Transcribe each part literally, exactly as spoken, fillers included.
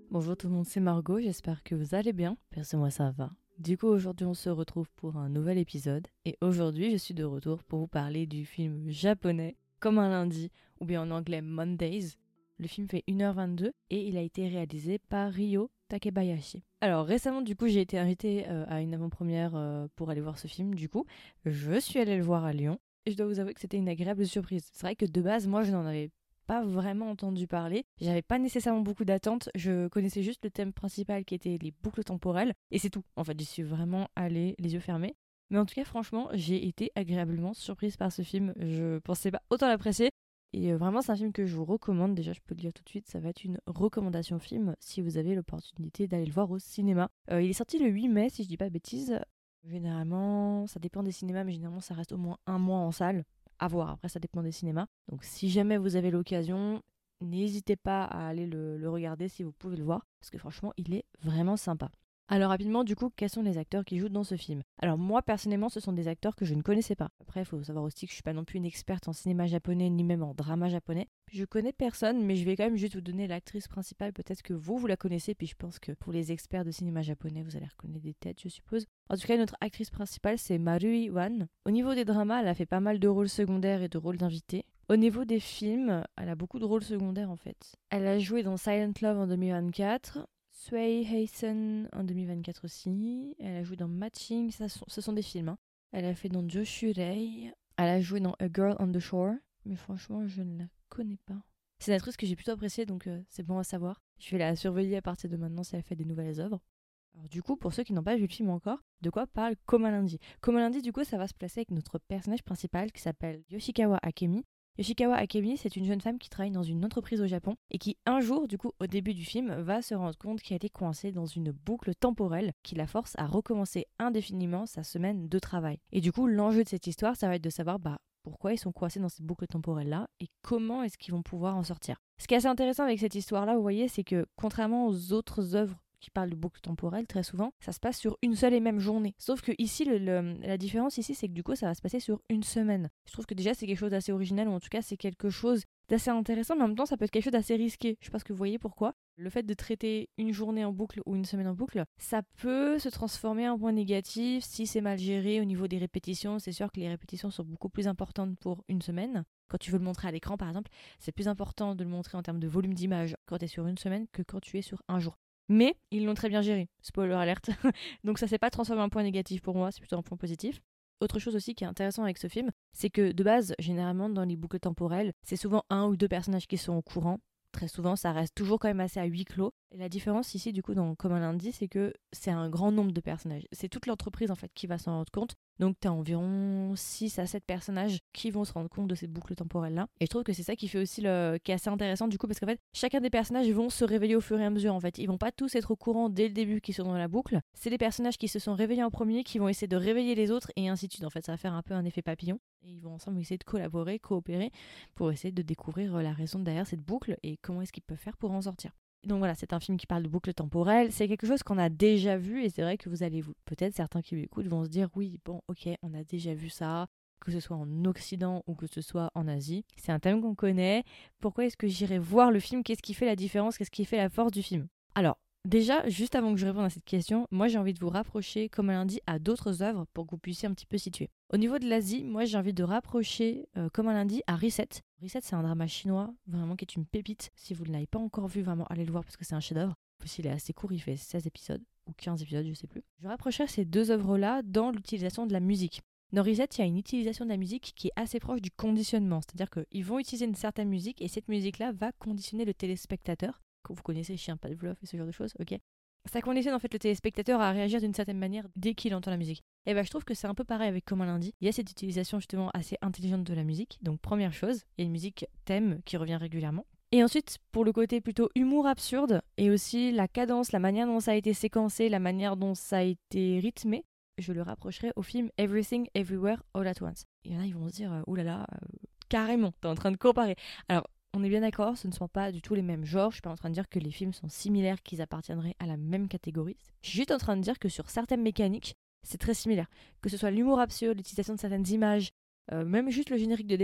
Bonjour tout le monde, c'est Margot, j'espère que vous allez bien. Perso, moi ça va. Du coup, aujourd'hui on se retrouve pour un nouvel épisode. Et aujourd'hui, je suis de retour pour vous parler du film japonais, Comme un lundi, ou bien en anglais Mondays. Le film fait une heure vingt-deux et il a été réalisé par Ryo Takebayashi. Alors récemment, du coup, j'ai été invitée euh, à une avant-première euh, pour aller voir ce film. Du coup, je suis allée le voir à Lyon. Et je dois vous avouer que c'était une agréable surprise. C'est vrai que de base, moi, je n'en avais pas vraiment entendu parler. J'avais pas nécessairement beaucoup d'attentes. Je connaissais juste le thème principal qui était les boucles temporelles. Et c'est tout. En fait, j'y suis vraiment allée les yeux fermés. Mais en tout cas, franchement, j'ai été agréablement surprise par ce film. Je pensais pas autant l'apprécier. Et euh, vraiment, c'est un film que je vous recommande. Déjà, je peux le dire tout de suite, ça va être une recommandation film si vous avez l'opportunité d'aller le voir au cinéma. Euh, il est sorti le huit mai, si je dis pas de bêtises. Généralement, ça dépend des cinémas, mais généralement, ça reste au moins un mois en salle. À voir, après, ça dépend des cinémas. Donc, si jamais vous avez l'occasion, n'hésitez pas à aller le, le regarder si vous pouvez le voir, parce que franchement, il est vraiment sympa. Alors rapidement, du coup, quels sont les acteurs qui jouent dans ce film? Alors moi, personnellement, ce sont des acteurs que je ne connaissais pas. Après, il faut savoir aussi que je suis pas non plus une experte en cinéma japonais, ni même en drama japonais. Je connais personne, mais je vais quand même juste vous donner l'actrice principale. Peut-être que vous, vous la connaissez, puis je pense que pour les experts de cinéma japonais, vous allez reconnaître des têtes, je suppose. En tout cas, notre actrice principale, c'est Marui Wan. Au niveau des dramas, elle a fait pas mal de rôles secondaires et de rôles d'invités. Au niveau des films, elle a beaucoup de rôles secondaires en fait. Elle a joué dans Silent Love en deux mille vingt-quatre, Sway Heisen en deux mille vingt-quatre aussi. Elle a joué dans Matching, ça, ce sont des films. Hein. Elle a fait dans Joshurei. Elle a joué dans A Girl on the Shore, mais franchement, je ne la connais pas. C'est une actrice que j'ai plutôt appréciée, donc euh, c'est bon à savoir. Je vais la surveiller à partir de maintenant si elle fait des nouvelles œuvres. Alors du coup, pour ceux qui n'ont pas vu le film encore, de quoi parle Comme un lundi? Comme un lundi, du coup, ça va se placer avec notre personnage principal qui s'appelle Yoshikawa Akemi. Yoshikawa Akemi, c'est une jeune femme qui travaille dans une entreprise au Japon et qui, un jour, du coup, au début du film, va se rendre compte qu'elle est coincée dans une boucle temporelle qui la force à recommencer indéfiniment sa semaine de travail. Et du coup, l'enjeu de cette histoire, ça va être de savoir, bah, pourquoi ils sont coincés dans cette boucle temporelle-là et comment est-ce qu'ils vont pouvoir en sortir. Ce qui est assez intéressant avec cette histoire-là, vous voyez, c'est que contrairement aux autres œuvres qui parlent de boucle temporelle, très souvent, ça se passe sur une seule et même journée. Sauf que ici, le, le, la différence ici, c'est que du coup, ça va se passer sur une semaine. Je trouve que déjà, c'est quelque chose d'assez original, ou en tout cas, c'est quelque chose d'assez intéressant, mais en même temps, ça peut être quelque chose d'assez risqué. Je sais pas ce que vous voyez pourquoi. Le fait de traiter une journée en boucle ou une semaine en boucle, ça peut se transformer en point négatif si c'est mal géré au niveau des répétitions. C'est sûr que les répétitions sont beaucoup plus importantes pour une semaine. Quand tu veux le montrer à l'écran, par exemple, c'est plus important de le montrer en termes de volume d'image quand tu es sur une semaine que quand tu es sur un jour. Mais ils l'ont très bien géré, spoiler alerte. Donc ça s'est pas transformé en point négatif pour moi, c'est plutôt un point positif. Autre chose aussi qui est intéressant avec ce film, c'est que de base, généralement dans les boucles temporelles, c'est souvent un ou deux personnages qui sont au courant. Très souvent, ça reste toujours quand même assez à huis clos. Et la différence ici, du coup, dans Comme un lundi, c'est que c'est un grand nombre de personnages. C'est toute l'entreprise, en fait, qui va s'en rendre compte. Donc, tu as environ six à sept personnages qui vont se rendre compte de ces boucles temporelles-là. Et je trouve que c'est ça qui fait aussi le... qui est assez intéressant, du coup, parce qu'en fait, chacun des personnages vont se réveiller au fur et à mesure, en fait. Ils vont pas tous être au courant dès le début qu'ils sont dans la boucle. C'est les personnages qui se sont réveillés en premier qui vont essayer de réveiller les autres et ainsi de suite. En fait, ça va faire un peu un effet papillon. Et ils vont ensemble essayer de collaborer, coopérer pour essayer de découvrir la raison derrière cette boucle et comment est-ce qu'ils peuvent faire pour en sortir. Donc voilà, c'est un film qui parle de boucle temporelle. C'est quelque chose qu'on a déjà vu et c'est vrai que vous allez vous, peut-être certains qui l'écoutent vont se dire oui, bon, ok, on a déjà vu ça, que ce soit en Occident ou que ce soit en Asie. C'est un thème qu'on connaît. Pourquoi est-ce que j'irais voir le film? Qu'est-ce qui fait la différence? Qu'est-ce qui fait la force du film? Alors, déjà, juste avant que je réponde à cette question, moi j'ai envie de vous rapprocher, comme un lundi, à d'autres œuvres pour que vous puissiez un petit peu situer. Au niveau de l'Asie, moi j'ai envie de rapprocher, euh, comme un lundi, à Reset. Reset, c'est un drama chinois, vraiment qui est une pépite. Si vous ne l'avez pas encore vu, vraiment, allez le voir parce que c'est un chef-d'œuvre. En plus, il est assez court, il fait seize épisodes, ou quinze épisodes, je sais plus. Je rapprocherai ces deux œuvres-là dans l'utilisation de la musique. Dans Reset, il y a une utilisation de la musique qui est assez proche du conditionnement. C'est-à-dire qu'ils vont utiliser une certaine musique et cette musique-là va conditionner le téléspectateur. Vous connaissez Chien Pavlov et ce genre de choses, ok? Ça conditionne en fait le téléspectateur à réagir d'une certaine manière dès qu'il entend la musique. Et ben je trouve que c'est un peu pareil avec Comme un lundi. Il y a cette utilisation justement assez intelligente de la musique. Donc première chose, il y a une musique thème qui revient régulièrement. Et ensuite, pour le côté plutôt humour absurde, et aussi la cadence, la manière dont ça a été séquencé, la manière dont ça a été rythmé, je le rapprocherai au film Everything Everywhere All at Once. Il y en a, ils vont se dire, euh, oulala, euh, carrément, t'es en train de comparer. Alors, on est bien d'accord, ce ne sont pas du tout les mêmes genres. Je suis pas en train de dire que les films sont similaires, qu'ils appartiendraient à la même catégorie. Je suis juste en train de dire que sur certaines mécaniques, c'est très similaire. Que ce soit l'humour absurde, l'utilisation de certaines images, euh, même juste le générique de début.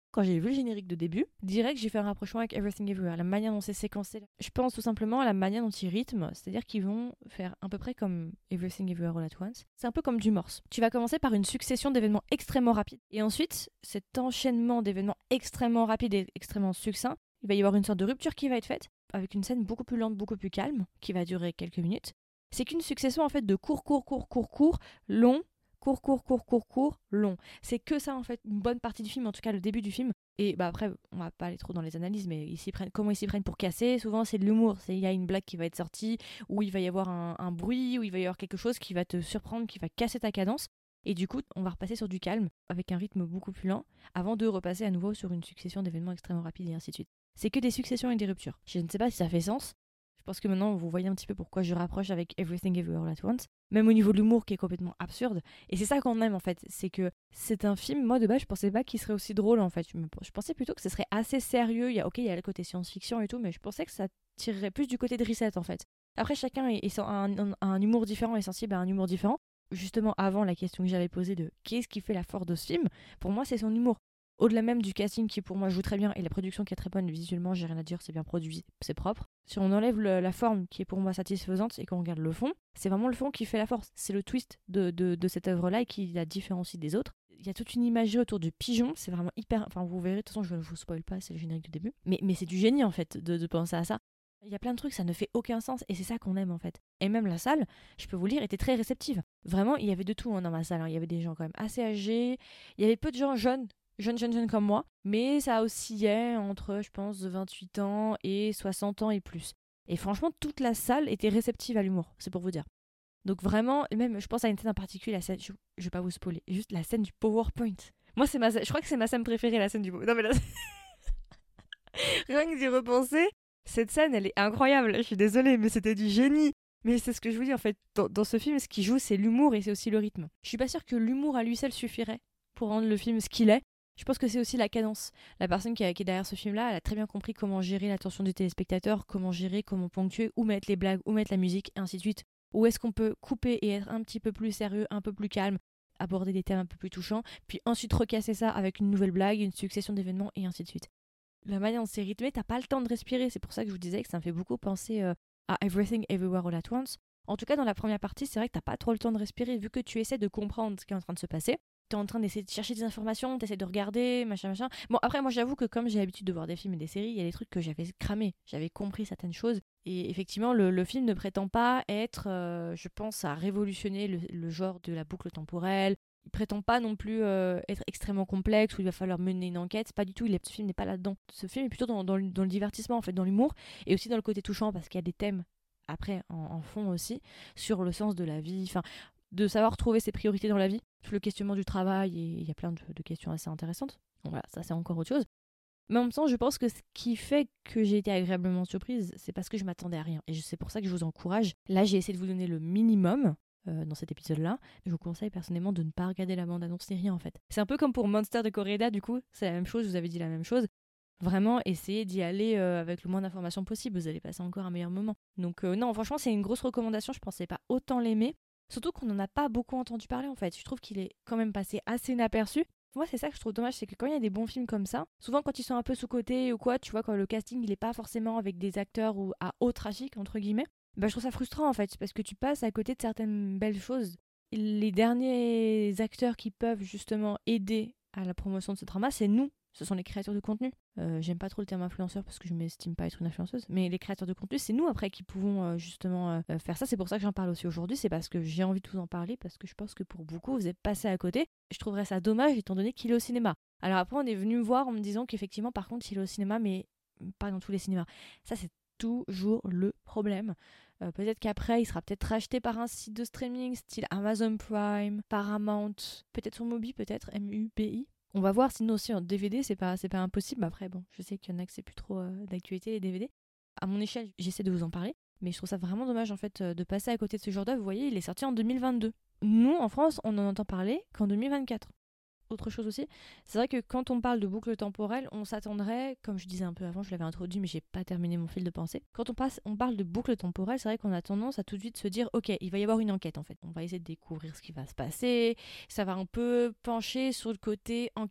Quand j'ai vu le générique de début, direct j'ai fait un rapprochement avec Everything Everywhere, la manière dont c'est séquencé. Je pense tout simplement à la manière dont ils rythment, c'est-à-dire qu'ils vont faire à peu près comme Everything Everywhere All at Once. C'est un peu comme du morse. Tu vas commencer par une succession d'événements extrêmement rapides. Et ensuite, cet enchaînement d'événements extrêmement rapides et extrêmement succincts, il va y avoir une sorte de rupture qui va être faite, avec une scène beaucoup plus lente, beaucoup plus calme, qui va durer quelques minutes. C'est qu'une succession en fait de court, court, court, court, court, long, court, court, court, court, court, long. C'est que ça en fait, une bonne partie du film, en tout cas le début du film. Et bah après, on va pas aller trop dans les analyses, mais ils s'y prennent, comment ils s'y prennent pour casser, souvent c'est de l'humour. Il y a une blague qui va être sortie, où il va y avoir un, un bruit, où il va y avoir quelque chose qui va te surprendre, qui va casser ta cadence. Et du coup, on va repasser sur du calme, avec un rythme beaucoup plus lent, avant de repasser à nouveau sur une succession d'événements extrêmement rapides et ainsi de suite. C'est que des successions et des ruptures. Je ne sais pas si ça fait sens. Je pense que maintenant, vous voyez un petit peu pourquoi je rapproche avec Everything Everywhere All at Once. Même au niveau de l'humour qui est complètement absurde. Et c'est ça qu'on aime en fait. C'est que c'est un film, moi de base, je pensais pas qu'il serait aussi drôle en fait. Je, me... je pensais plutôt que ce serait assez sérieux. Il y a, ok, il y a le côté science-fiction et tout, mais je pensais que ça tirerait plus du côté de Reset en fait. Après, chacun est, est un, un, un humour différent et sensible à un humour différent. Justement, avant la question que j'avais posée de qu'est-ce qui fait la force de ce film, pour moi, c'est son humour. Au-delà même du casting qui pour moi joue très bien et la production qui est très bonne visuellement, j'ai rien à dire, c'est bien produit, c'est propre. Si on enlève le, la forme qui est pour moi satisfaisante et qu'on regarde le fond, c'est vraiment le fond qui fait la force. C'est le twist de, de, de cette œuvre-là et qui la différencie des autres. Il y a toute une imagerie autour du pigeon, c'est vraiment hyper... Enfin vous verrez, de toute façon je ne vous spoil pas, c'est le générique du début. Mais, mais c'est du génie en fait de, de penser à ça. Il y a plein de trucs, ça ne fait aucun sens et c'est ça qu'on aime en fait. Et même la salle, je peux vous le dire, était très réceptive. Vraiment, il y avait de tout hein, dans ma salle. Hein. Il y avait des gens quand même assez âgés, il y avait peu de gens jeunes. Jeunes, jeunes, jeunes comme moi, mais ça oscillait entre, je pense, vingt-huit ans et soixante ans et plus. Et franchement, toute la salle était réceptive à l'humour, c'est pour vous dire. Donc vraiment, même, je pense à une scène en particulier, la scène, je, je vais pas vous spoiler, juste la scène du PowerPoint. Moi, c'est ma, je crois que c'est ma scène préférée, la scène du PowerPoint. Non mais là, rien que d'y repenser, cette scène, elle est incroyable. Je suis désolée, mais c'était du génie. Mais c'est ce que je vous dis, en fait, dans, dans ce film, ce qui joue, c'est l'humour et c'est aussi le rythme. Je suis pas sûre que l'humour à lui seul suffirait pour rendre le film ce qu'il est. Je pense que c'est aussi la cadence. La personne qui, a, qui est derrière ce film-là, elle a très bien compris comment gérer l'attention du téléspectateur, comment gérer, comment ponctuer, où mettre les blagues, où mettre la musique, et ainsi de suite. Où est-ce qu'on peut couper et être un petit peu plus sérieux, un peu plus calme, aborder des thèmes un peu plus touchants, puis ensuite recasser ça avec une nouvelle blague, une succession d'événements, et ainsi de suite. La manière dont c'est rythmé, t'as pas le temps de respirer. C'est pour ça que je vous disais que ça me fait beaucoup penser euh, à Everything Everywhere All at Once. En tout cas, dans la première partie, c'est vrai que t'as pas trop le temps de respirer, vu que tu essaies de comprendre ce qui est en train de se passer. T'es en train d'essayer de chercher des informations, t'essaies de regarder, machin, machin. Bon, après, moi, j'avoue que comme j'ai l'habitude de voir des films et des séries, il y a des trucs que j'avais cramés. J'avais compris certaines choses. Et effectivement, le, le film ne prétend pas être, euh, je pense, à révolutionner le, le genre de la boucle temporelle. Il prétend pas non plus euh, être extrêmement complexe, où il va falloir mener une enquête. Pas du tout, il est, ce film n'est pas là-dedans. Ce film est plutôt dans, dans, le, dans le divertissement, en fait, dans l'humour, et aussi dans le côté touchant, parce qu'il y a des thèmes, après, en, en fond aussi, sur le sens de la vie. Enfin, de savoir trouver ses priorités dans la vie, le questionnement du travail, et il y a plein de, de questions assez intéressantes. Donc voilà, ça c'est encore autre chose. Mais en même temps, je pense que ce qui fait que j'ai été agréablement surprise, c'est parce que je m'attendais à rien. Et c'est pour ça que je vous encourage. Là, j'ai essayé de vous donner le minimum euh, dans cet épisode-là. Je vous conseille personnellement de ne pas regarder la bande-annonce ni rien en fait. C'est un peu comme pour Monster de Coréda, du coup, c'est la même chose, je vous avais dit la même chose. Vraiment, essayez d'y aller euh, avec le moins d'informations possible, vous allez passer encore un meilleur moment. Donc euh, non, franchement, c'est une grosse recommandation, je pensais pas autant l'aimer. Surtout qu'on n'en a pas beaucoup entendu parler en fait. Je trouve qu'il est quand même passé assez inaperçu. Moi, c'est ça que je trouve dommage, c'est que quand il y a des bons films comme ça, souvent quand ils sont un peu sous-cotés ou quoi, tu vois, quand le casting il est pas forcément avec des acteurs ou à haut tragique, entre guillemets, bah, je trouve ça frustrant en fait, parce que tu passes à côté de certaines belles choses. Les derniers acteurs qui peuvent justement aider à la promotion de ce drama, c'est nous. Ce sont les créateurs de contenu. Euh, j'aime pas trop le terme influenceur parce que je m'estime pas être une influenceuse, mais les créateurs de contenu, c'est nous après qui pouvons euh, justement euh, faire ça. C'est pour ça que j'en parle aussi aujourd'hui, c'est parce que j'ai envie de vous en parler, parce que je pense que pour beaucoup, vous êtes passés à côté. Je trouverais ça dommage étant donné qu'il est au cinéma. Alors après, on est venu me voir en me disant qu'effectivement, par contre, il est au cinéma, mais pas dans tous les cinémas. Ça, c'est toujours le problème. Euh, peut-être qu'après, il sera peut-être racheté par un site de streaming, style Amazon Prime, Paramount, peut-être sur Mubi, peut-être M U B I. On va voir, sinon aussi en D V D, c'est pas, c'est pas impossible. Après, bon, je sais qu'il y en a que c'est plus trop euh, d'actualité, les D V D. À mon échelle, j'essaie de vous en parler, mais je trouve ça vraiment dommage en fait euh, de passer à côté de ce genre d'œuvre. Vous voyez, il est sorti en deux mille vingt-deux. Nous, en France, on en entend parler qu'en deux mille vingt-quatre. Autre chose aussi, c'est vrai que quand on parle de boucle temporelle, on s'attendrait, comme je disais un peu avant, je l'avais introduit mais j'ai pas terminé mon fil de pensée. Quand on, passe, on parle de boucle temporelle, c'est vrai qu'on a tendance à tout de suite se dire ok, il va y avoir une enquête en fait. On va essayer de découvrir ce qui va se passer, ça va un peu pencher sur le côté enquête.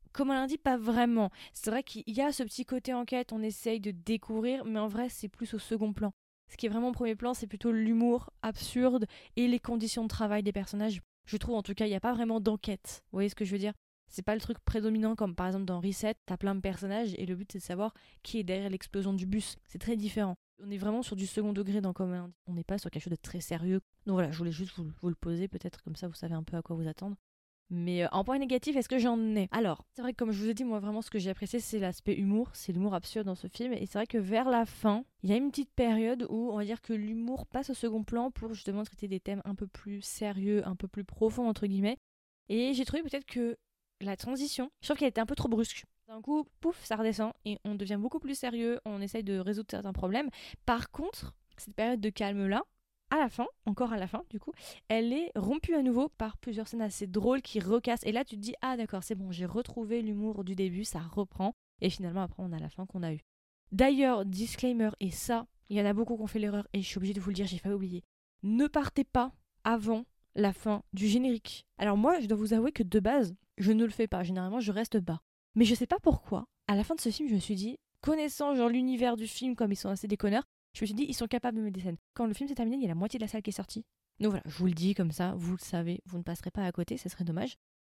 Comme un lundi, pas vraiment. C'est vrai qu'il y a ce petit côté enquête, on essaye de découvrir, mais en vrai, c'est plus au second plan. Ce qui est vraiment au premier plan, c'est plutôt l'humour absurde et les conditions de travail des personnages. Je trouve, en tout cas, il n'y a pas vraiment d'enquête. Vous voyez ce que je veux dire ? C'est pas le truc prédominant comme par exemple dans Reset, t'as plein de personnages et le but c'est de savoir qui est derrière l'explosion du bus. C'est très différent. On est vraiment sur du second degré dans Comme un lundi. On n'est pas sur quelque chose de très sérieux. Donc voilà, je voulais juste vous, vous le poser, peut-être comme ça vous savez un peu à quoi vous attendre. Mais euh, en point négatif, est-ce que j'en ai ? Alors, c'est vrai que comme je vous ai dit, moi vraiment ce que j'ai apprécié, c'est l'aspect humour, c'est l'humour absurde dans ce film. Et c'est vrai que vers la fin, il y a une petite période où on va dire que l'humour passe au second plan pour justement traiter des thèmes un peu plus sérieux, un peu plus profonds entre guillemets. Et j'ai trouvé peut-être que la transition, je trouve qu'elle était un peu trop brusque. D'un coup, pouf, ça redescend et on devient beaucoup plus sérieux, on essaye de résoudre certains problèmes. Par contre, cette période de calme-là, à la fin, encore à la fin du coup, elle est rompue à nouveau par plusieurs scènes assez drôles qui recassent. Et là, tu te dis, ah d'accord, c'est bon, j'ai retrouvé l'humour du début, ça reprend. Et finalement, après, on a la fin qu'on a eue. D'ailleurs, disclaimer, et ça, il y en a beaucoup qui ont fait l'erreur, et je suis obligée de vous le dire, j'ai failli oublier. Ne partez pas avant la fin du générique. Alors moi, je dois vous avouer que de base, je ne le fais pas. Généralement, je reste bas. Mais je sais pas pourquoi, à la fin de ce film, je me suis dit, connaissant genre l'univers du film, comme ils sont assez déconneurs, je me suis dit, ils sont capables de mettre des scènes. Quand le film s'est terminé, il y a la moitié de la salle qui est sortie. Donc voilà, je vous le dis comme ça, vous le savez, vous ne passerez pas à côté, ça serait dommage.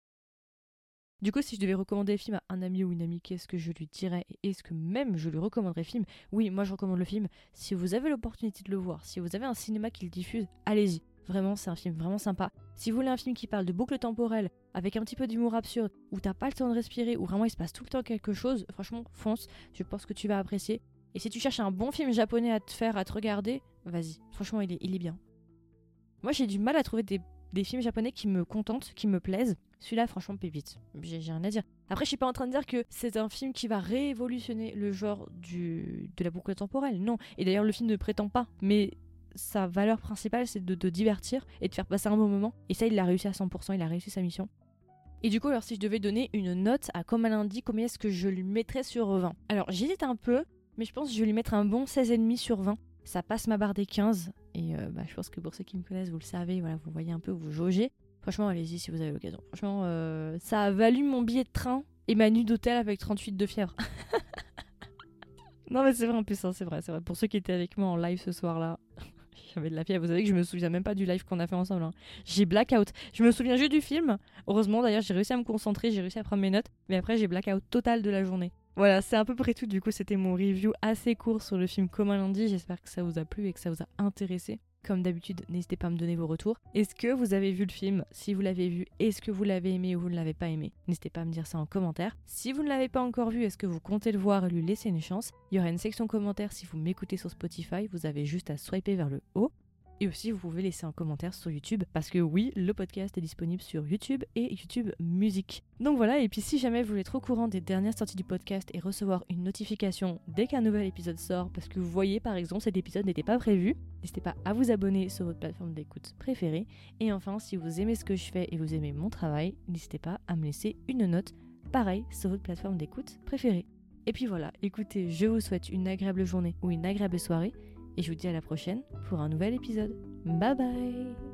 Du coup, si je devais recommander le film à un ami ou une amie, qu'est-ce que je lui dirais ? Et est-ce que même je lui recommanderais le film ? Oui, moi je recommande le film. Si vous avez l'opportunité de le voir, si vous avez un cinéma qui le diffuse, allez-y. Vraiment, c'est un film vraiment sympa. Si vous voulez un film qui parle de boucle temporelle, avec un petit peu d'humour absurde, où t'as pas le temps de respirer, où vraiment il se passe tout le temps quelque chose, franchement, fonce, je pense que tu vas apprécier. Et si tu cherches un bon film japonais à te faire, à te regarder, vas-y, franchement, il est, il est bien. Moi, j'ai du mal à trouver des, des films japonais qui me contentent, qui me plaisent. Celui-là, franchement, pépite. J'ai, j'ai rien à dire. Après, je suis pas en train de dire que c'est un film qui va révolutionner le genre du, de la boucle temporelle, non. Et d'ailleurs, le film ne prétend pas, mais sa valeur principale, c'est de te divertir et de faire passer un bon moment. Et ça, il l'a réussi à cent pour cent, il a réussi sa mission. Et du coup, alors si je devais donner une note à Comme un lundi, combien est-ce que je lui mettrais sur vingt ? Alors, j'hésite un peu, mais je pense que je vais lui mettre un bon seize virgule cinq sur vingt. Ça passe ma barre des quinze. Et euh, bah, je pense que pour ceux qui me connaissent, vous le savez, voilà, vous voyez un peu, vous jaugez. Franchement, allez-y si vous avez l'occasion. Franchement, euh, ça a valu mon billet de train et ma nuit d'hôtel avec trente-huit de fièvre. Non mais c'est vrai en plus, hein, c'est vrai, c'est vrai. Pour ceux qui étaient avec moi en live ce soir-là, j'avais de la fièvre. Vous savez que je me souviens même pas du live qu'on a fait ensemble. Hein. J'ai blackout. Je me souviens juste du film. Heureusement d'ailleurs, j'ai réussi à me concentrer, j'ai réussi à prendre mes notes. Mais après, j'ai blackout total de la journée. Voilà, c'est à peu près tout. Du coup, c'était mon review assez court sur le film Comme un lundi. J'espère que ça vous a plu et que ça vous a intéressé. Comme d'habitude, n'hésitez pas à me donner vos retours. Est-ce que vous avez vu le film ? Si vous l'avez vu, est-ce que vous l'avez aimé ou vous ne l'avez pas aimé ? N'hésitez pas à me dire ça en commentaire. Si vous ne l'avez pas encore vu, est-ce que vous comptez le voir et lui laisser une chance ? Il y aura une section commentaires si vous m'écoutez sur Spotify. Vous avez juste à swiper vers le haut. Et aussi, vous pouvez laisser un commentaire sur YouTube, parce que oui, le podcast est disponible sur YouTube et YouTube Musique. Donc voilà, et puis si jamais vous voulez être au courant des dernières sorties du podcast et recevoir une notification dès qu'un nouvel épisode sort, parce que vous voyez par exemple cet épisode n'était pas prévu, n'hésitez pas à vous abonner sur votre plateforme d'écoute préférée. Et enfin, si vous aimez ce que je fais et vous aimez mon travail, n'hésitez pas à me laisser une note, pareil, sur votre plateforme d'écoute préférée. Et puis voilà, écoutez, je vous souhaite une agréable journée ou une agréable soirée, et je vous dis à la prochaine pour un nouvel épisode. Bye bye!